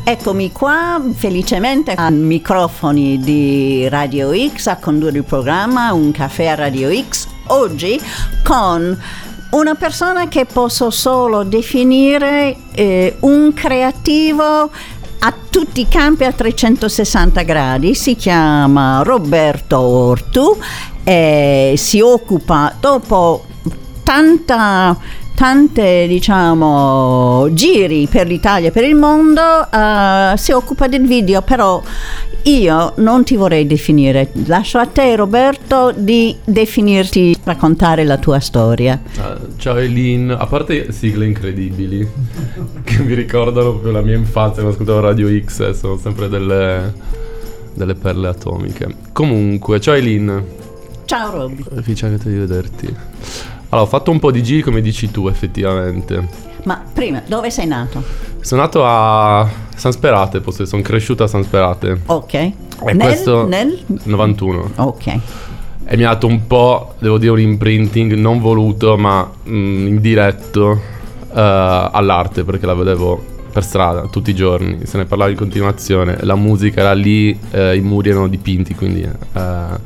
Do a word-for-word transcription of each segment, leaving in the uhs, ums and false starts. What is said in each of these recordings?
Eccomi qua felicemente ai microfoni di Radio X a condurre il programma Un caffè a Radio X, oggi con una persona che posso solo definire eh, un creativo a tutti i campi a trecentosessanta gradi. Si chiama Roberto Ortu e si occupa, dopo tanta tante diciamo giri per l'Italia e per il mondo, uh, si occupa del video, però io non ti vorrei definire, lascio a te Roberto di definirti, raccontare la tua storia. Uh, ciao Eileen, a parte sigle incredibili che mi ricordano proprio la mia infanzia quando ascoltavo Radio X, sono sempre delle, delle perle atomiche. Comunque, ciao Eileen. Ciao Robby. Felice di vederti. Allora, ho fatto un po' di giri come dici tu, effettivamente. Ma prima, dove sei nato? Sono nato a San Sperate, sono cresciuto a San Sperate. Ok. E nel, questo nel novantuno. Ok. E mi ha dato un po', devo dire, un imprinting non voluto, ma mh, indiretto uh, all'arte, perché la vedevo per strada tutti i giorni, se ne parlava in continuazione. La musica era lì, uh, i muri erano dipinti, quindi uh,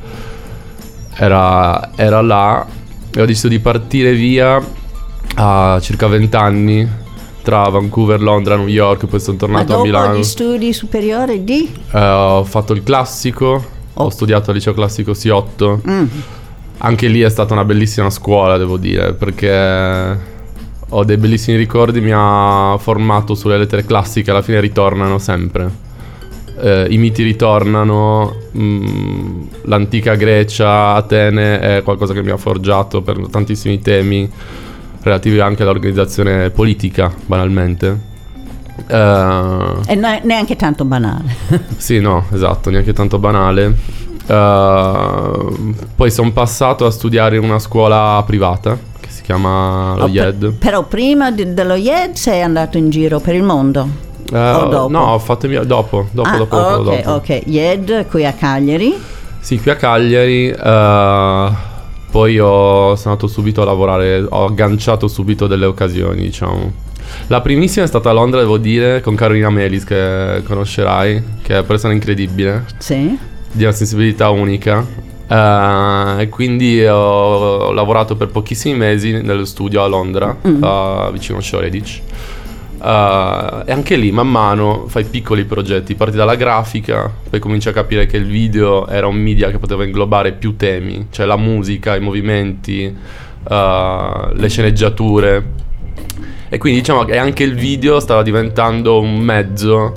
era, era là. E ho deciso di partire via a circa vent'anni, tra Vancouver, Londra, New York, poi sono tornato a Milano. Ma dopo gli studi superiori di? Uh, ho fatto il classico, oh. ho studiato al liceo classico C otto. Mm. Anche lì è stata una bellissima scuola, devo dire, perché ho dei bellissimi ricordi, mi ha formato sulle lettere classiche, alla fine ritornano sempre. Uh, I miti ritornano, mh, l'antica Grecia, Atene è qualcosa che mi ha forgiato per tantissimi temi relativi anche all'organizzazione politica, banalmente. Uh, e ne- neanche tanto banale. Sì, no, esatto, neanche tanto banale. Uh, poi sono passato a studiare in una scuola privata che si chiama lo oh, I E D. Per, però prima de- dello I E D sei andato in giro per il mondo? Uh, o dopo? No, ho fatto mio, dopo, dopo, ah, dopo, ok, dopo. ok, I E D qui a Cagliari. Sì, qui a Cagliari. Uh, poi ho, sono andato subito a lavorare, ho agganciato subito delle occasioni, diciamo. La primissima è stata a Londra, devo dire, con Carolina Melis, che conoscerai, che è una persona incredibile. Sì. Di una sensibilità unica. Uh, e quindi ho, ho lavorato per pochissimi mesi nello studio a Londra, mm. uh, vicino a Shoreditch. Uh, e anche lì man mano fai piccoli progetti, parti dalla grafica, poi cominci a capire che il video era un media che poteva inglobare più temi, cioè la musica, i movimenti, uh, le sceneggiature, e quindi diciamo che anche il video stava diventando un mezzo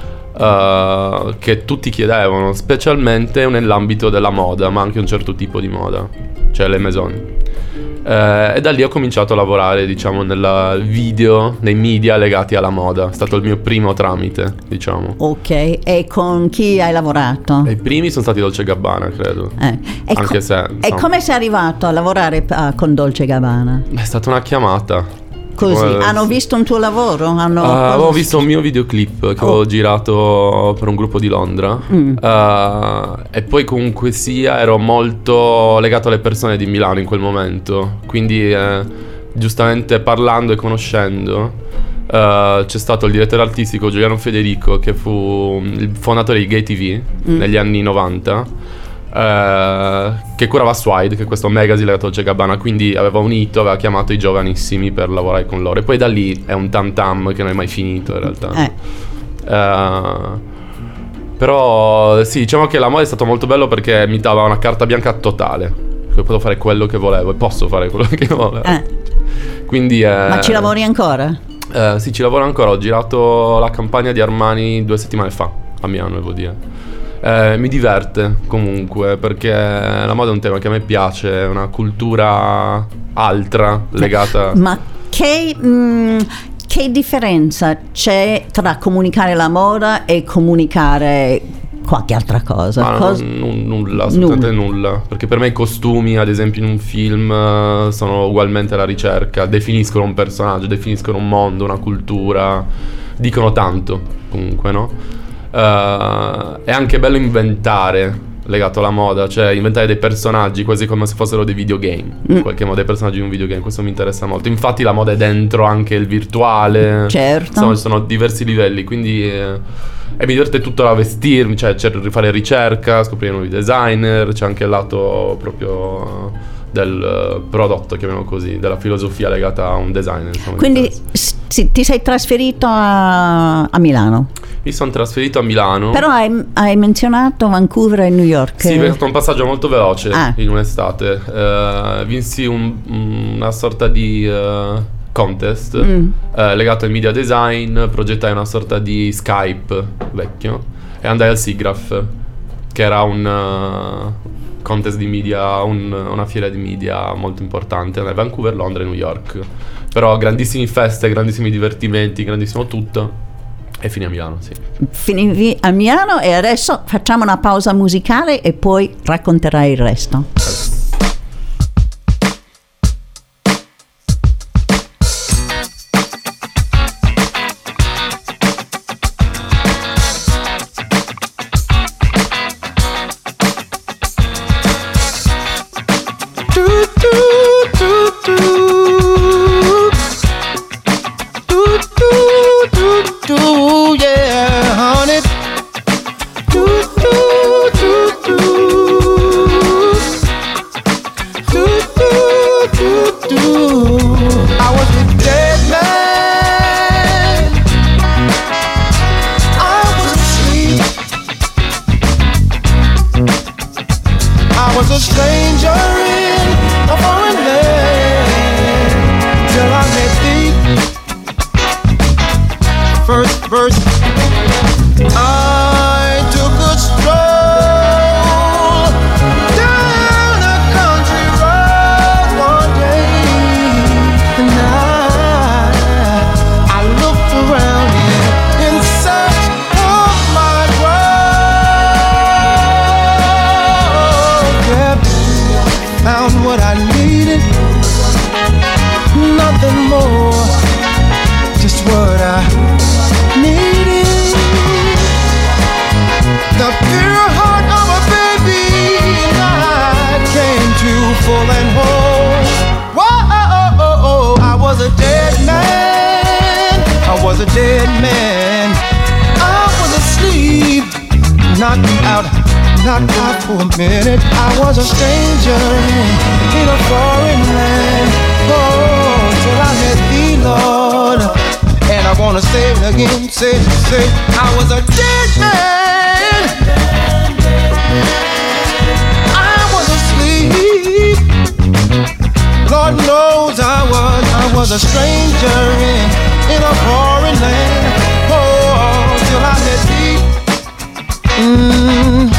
uh, che tutti chiedevano, specialmente nell'ambito della moda, ma anche un certo tipo di moda, cioè le maison. Eh, e da lì ho cominciato a lavorare, diciamo, nel video, nei media legati alla moda. È stato il mio primo tramite, diciamo. Ok, e con chi hai lavorato? E i primi sono stati Dolce e Gabbana, credo. Eh. E Anche co- se E come sei arrivato a lavorare uh, con Dolce e Gabbana? È stata una chiamata. Così, Come... hanno visto un tuo lavoro? Hanno uh, avevo visto un mio videoclip che oh. avevo girato per un gruppo di Londra. mm. uh, E poi comunque sia ero molto legato alle persone di Milano in quel momento. Quindi eh, giustamente parlando e conoscendo uh, c'è stato il direttore artistico Giuliano Federico, che fu il fondatore di Gay T V mm. negli anni novanta, Uh, che curava Swide, che è questo magazine legato al Dolce e Gabbana, quindi aveva unito, aveva chiamato i giovanissimi per lavorare con loro, e poi da lì è un tam tam che non è mai finito in realtà. eh. uh, Però sì, diciamo che la moda è stato molto bello perché mi dava una carta bianca totale, che potevo fare quello che volevo e posso fare quello che volevo. eh. Quindi eh, Ma ci lavori ancora? Uh, sì, ci lavoro ancora. Ho girato la campagna di Armani due settimane fa a Milano, devo dire. Eh, mi diverte comunque, perché la moda è un tema che a me piace, è una cultura altra legata. Ma che, mh, che differenza c'è tra comunicare la moda e comunicare qualche altra cosa? Ma cosa? No, n- nulla, assolutamente nulla. nulla. Perché per me i costumi, ad esempio in un film, sono ugualmente la ricerca, definiscono un personaggio, definiscono un mondo, una cultura, dicono tanto comunque, no? Uh, è anche bello inventare legato alla moda, cioè inventare dei personaggi quasi come se fossero dei videogame, in qualche modo dei personaggi di un videogame, questo mi interessa molto. Infatti la moda è dentro anche il virtuale, certo, insomma ci sono diversi livelli, quindi eh, e mi diverte tutto a vestirmi, cioè c'è di fare ricerca, scoprire nuovi designer, c'è anche il lato proprio del prodotto, chiamiamolo così, della filosofia legata a un designer, insomma. Quindi sì, ti sei trasferito a, a Milano? Mi sono trasferito a Milano. Però hai, hai menzionato Vancouver e New York. Sì, è stato un passaggio molto veloce ah. in un'estate. Uh, vinsi un, una sorta di uh, contest mm. uh, legato al media design, progettai una sorta di Skype vecchio e andai al SIGGRAPH, che era un uh, contest di media, un, una fiera di media molto importante a Vancouver, Londra e New York. Però grandissime feste, grandissimi divertimenti, grandissimo tutto. E finì a Milano, sì. Finì a Milano e adesso facciamo una pausa musicale e poi racconterai il resto. Knocked out for a minute. I was a stranger in, in a foreign land. Oh, till I met thee, Lord. And I wanna say it again, say, say, I was a dead man. I was asleep. Lord knows I was, I was a stranger in, in a foreign land. Oh, till I met thee. Mm.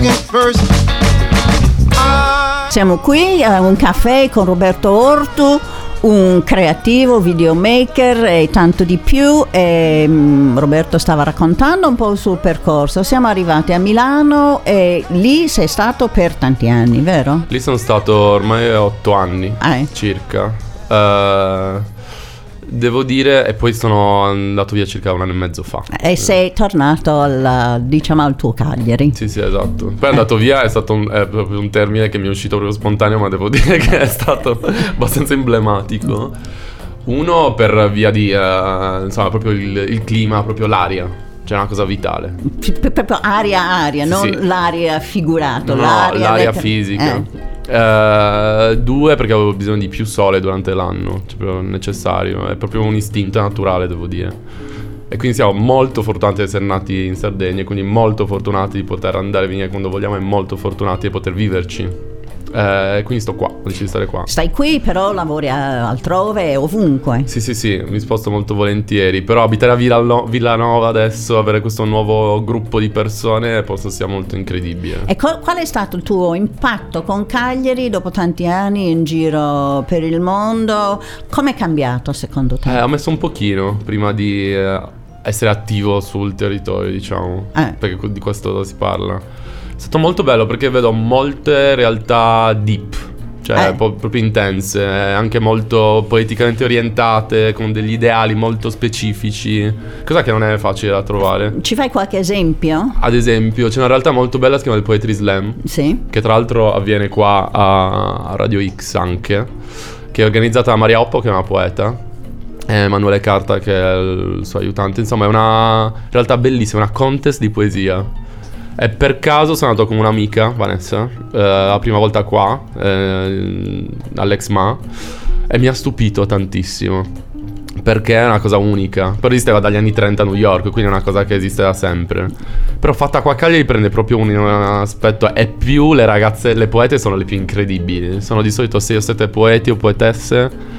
Siamo qui a un caffè con Roberto Ortu, un creativo, videomaker e tanto di più. E, um, Roberto stava raccontando un po' il suo percorso. Siamo arrivati a Milano e lì sei stato per tanti anni, vero? Lì sono stato ormai otto anni eh. circa. Uh, Devo dire, e poi sono andato via circa un anno e mezzo fa. E sei tornato al, diciamo, al tuo Cagliari. Sì, sì, esatto. Poi è andato via, è stato un, è proprio un termine che mi è uscito proprio spontaneo, ma devo dire che è stato abbastanza emblematico. Uno per via di, uh, insomma, proprio il, il clima, proprio l'aria. Cioè una cosa vitale. P- proprio aria, aria, non sì. l'aria figurato, no, l'aria, l'aria let- fisica. Eh. Uh, due perché avevo bisogno di più sole durante l'anno, cioè proprio necessario, è proprio un istinto naturale, devo dire. E quindi siamo molto fortunati di essere nati in Sardegna, quindi molto fortunati di poter andare e venire quando vogliamo e molto fortunati di poter viverci. Eh, quindi sto qua, ho deciso di stare qua. Stai qui, però lavori altrove, ovunque. Sì, sì, sì, mi sposto molto volentieri. Però abitare a Villalno- Villanova adesso, avere questo nuovo gruppo di persone, penso sia molto incredibile. E co- qual è stato il tuo impatto con Cagliari dopo tanti anni in giro per il mondo? Come è cambiato secondo te? Eh, ho messo un pochino prima di eh, essere attivo sul territorio, diciamo, eh. perché di questo si parla. È stato molto bello perché vedo molte realtà deep, cioè Eh. po- proprio intense, eh, anche molto politicamente orientate, con degli ideali molto specifici, cosa che non è facile da trovare. Ci fai qualche esempio? Ad esempio, c'è una realtà molto bella che si chiama il Poetry Slam, Sì. che tra l'altro avviene qua a a Radio X anche, che è organizzata da Maria Oppo, che è una poeta, e Emanuele Carta, che è il suo aiutante. Insomma, è una realtà bellissima, una contest di poesia. E per caso sono andato con un'amica, Vanessa, eh, la prima volta qua, eh, all'Ex M A, e mi ha stupito tantissimo, perché è una cosa unica. Però esisteva dagli anni trenta a New York, quindi è una cosa che esiste da sempre. Però fatta qua a Cagliari prende proprio un, un aspetto. E più le ragazze, le poete sono le più incredibili. Sono di solito sei o sette poeti o poetesse,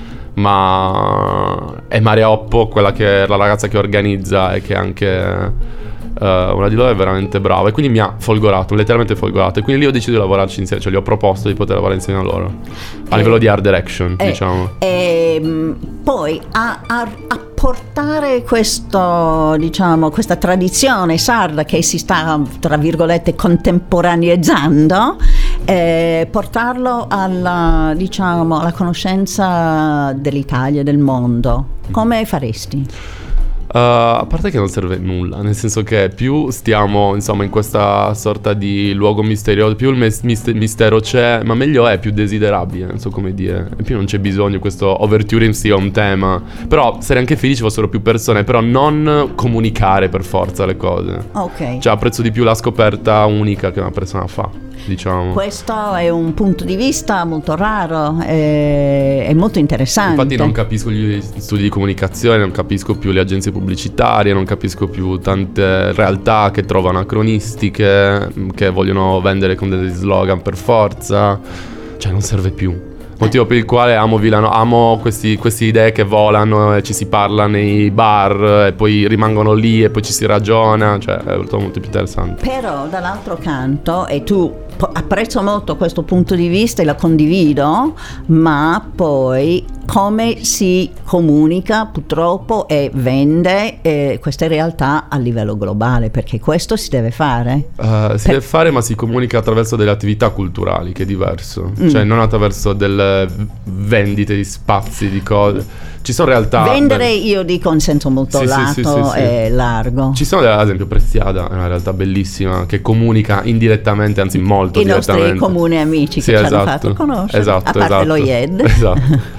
ma è Maria Oppo quella che è la ragazza che organizza e che anche uh, una di loro è veramente brava, e quindi mi ha folgorato, letteralmente folgorato, e quindi lì ho deciso di lavorarci insieme, cioè gli ho proposto di poter lavorare insieme a loro a Eh, livello di art direction, Eh, diciamo. ehm, poi a, a- a portare questo, diciamo, questa tradizione sarda che si sta, tra virgolette, contemporaneizzando, eh, portarlo alla, diciamo, alla conoscenza dell'Italia e del mondo, come faresti? Uh, a parte che non serve nulla, nel senso che più stiamo, insomma, in questa sorta di luogo misterioso, più il mes- mist- mistero c'è, ma meglio è, più desiderabile, non so come dire. E più non c'è bisogno questo overturing sia un tema. Però sarei anche felice fossero più persone, però non comunicare per forza le cose. Ok. Cioè apprezzo di più la scoperta unica che una persona fa, diciamo. Questo è un punto di vista molto raro e, e molto interessante. Infatti non capisco gli studi di comunicazione, non capisco più le agenzie pubblicitarie, non capisco più tante realtà che trovano acronistiche, che vogliono vendere con degli slogan per forza. Cioè non serve più. Motivo per il quale amo Vilano, amo questi, queste idee che volano e ci si parla nei bar e poi rimangono lì e poi ci si ragiona, cioè è tutto molto più interessante. Però dall'altro canto, e tu po- apprezzo molto questo punto di vista e la condivido, ma poi come si comunica purtroppo e vende eh, queste realtà a livello globale, perché questo si deve fare. Uh, si Per- deve fare, ma si comunica attraverso delle attività culturali, che è diverso. Mm. Cioè non attraverso delle vendite di spazi, di cose. Ci sono realtà... Vendere, beh, io dico in senso molto Sì, sì, lato sì, sì, sì. e largo. ci sono, ad esempio, Preziada è una realtà bellissima che comunica indirettamente, anzi molto I nostri direttamente. comuni amici Sì, che ci esatto. hanno fatto conoscere, Esatto, a parte esatto. lo I E D. Esatto.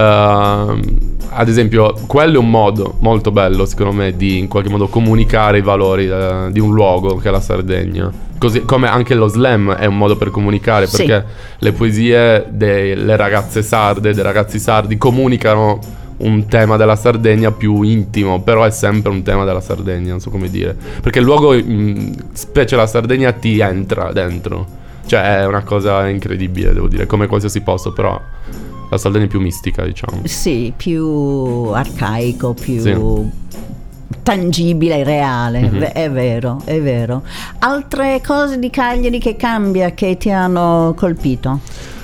Ehm, ad esempio, quello è un modo molto bello, secondo me, di in qualche modo comunicare i valori eh, di un luogo che è la Sardegna. Così come anche lo slam è un modo per comunicare, Sì. perché le poesie delle ragazze sarde, dei ragazzi sardi comunicano un tema della Sardegna più intimo, però è sempre un tema della Sardegna, non so come dire. Perché il luogo, mh, specie la Sardegna, ti entra dentro. Cioè è una cosa incredibile, devo dire, come qualsiasi posto, però la Sardegna è più mistica, diciamo. Sì, più arcaico, più Sì. tangibile, reale, Mhm. v- è vero, è vero. Altre cose di Cagliari che cambia, che ti hanno colpito?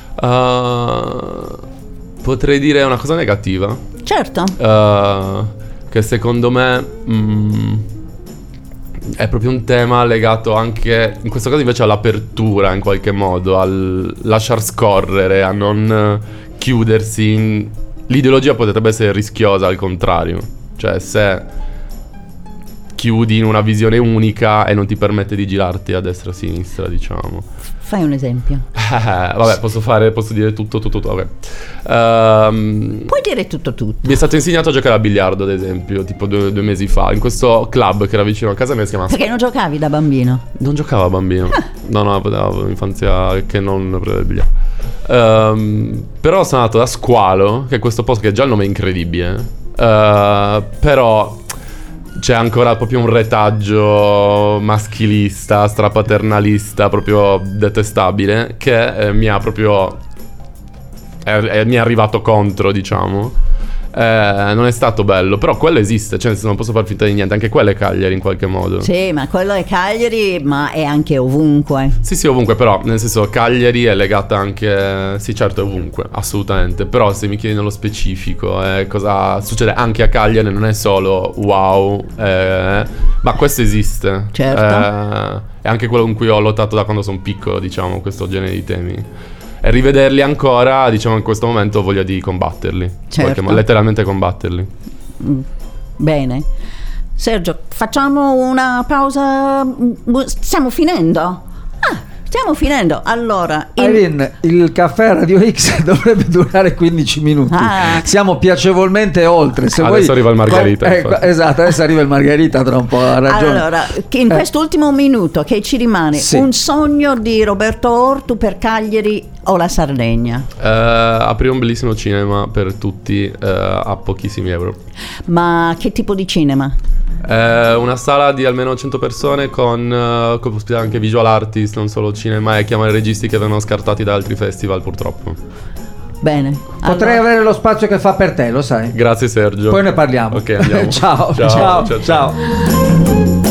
Uh, potrei dire una cosa negativa, Certo, uh, che secondo me mm, è proprio un tema legato anche, in questo caso invece, all'apertura in qualche modo, al lasciar scorrere, a non eh, chiudersi in... L'ideologia potrebbe essere rischiosa, al contrario. Cioè se chiudi in una visione unica e non ti permette di girarti a destra e a sinistra, diciamo. fai un esempio. Eh, vabbè, posso fare, posso dire tutto, tutto, tutto. Ok. Ehm, Puoi dire tutto tutto. mi è stato insegnato a giocare a biliardo, ad esempio, tipo due, due mesi fa, in questo club che era vicino a casa mia, si chiama... Perché non giocavi da bambino? Non giocavo a bambino. No, no, avevo un'infanzia che non prendeva il biliardo. Ehm, però sono andato da Squalo, che è questo posto che già il nome è incredibile. eh, però c'è ancora proprio un retaggio maschilista, strapaternalista, proprio detestabile, che eh, mi ha proprio... è- è- mi è arrivato contro, diciamo. Eh, non è stato bello, però quello esiste, cioè nel senso, non posso far finta di niente, anche quello è Cagliari in qualche modo. Sì, ma quello è Cagliari, ma è anche ovunque. Sì, sì, ovunque, però, nel senso, Cagliari è legata anche... Sì, certo, è ovunque, assolutamente. Però se mi chiedi nello specifico eh, cosa succede anche a Cagliari, non è solo wow, eh, ma questo esiste. Certo. Eh, è anche quello con cui ho lottato da quando sono piccolo, diciamo, questo genere di temi. e rivederli ancora, diciamo in questo momento ho voglia di combatterli, Certo. qualche, letteralmente combatterli. Mm, Bene. Sergio, facciamo una pausa. Stiamo finendo? Ah, stiamo finendo. Allora, in- Irene, il caffè Radio X dovrebbe durare quindici minuti. Ah. Siamo piacevolmente oltre. Se Adesso vuoi- arriva il Margherita, Ecco, infatti. esatto, adesso arriva il Margherita tra un po', ha ragione. allora, che in Eh. quest'ultimo minuto che ci rimane, Sì. un sogno di Roberto Ortu per Cagliari o la Sardegna? Eh, aprire un bellissimo cinema per tutti eh, a pochissimi euro. Ma che tipo di cinema? Eh, una sala di almeno cento persone con, eh, con ospitare anche visual artist, non solo cinema, e chiamare registi che vengono scartati da altri festival purtroppo. Bene. Potrei allora- avere lo spazio che fa per te, lo sai. Grazie Sergio. Poi ne parliamo. Ok, andiamo. ciao, ciao, ciao, ciao, ciao. ciao.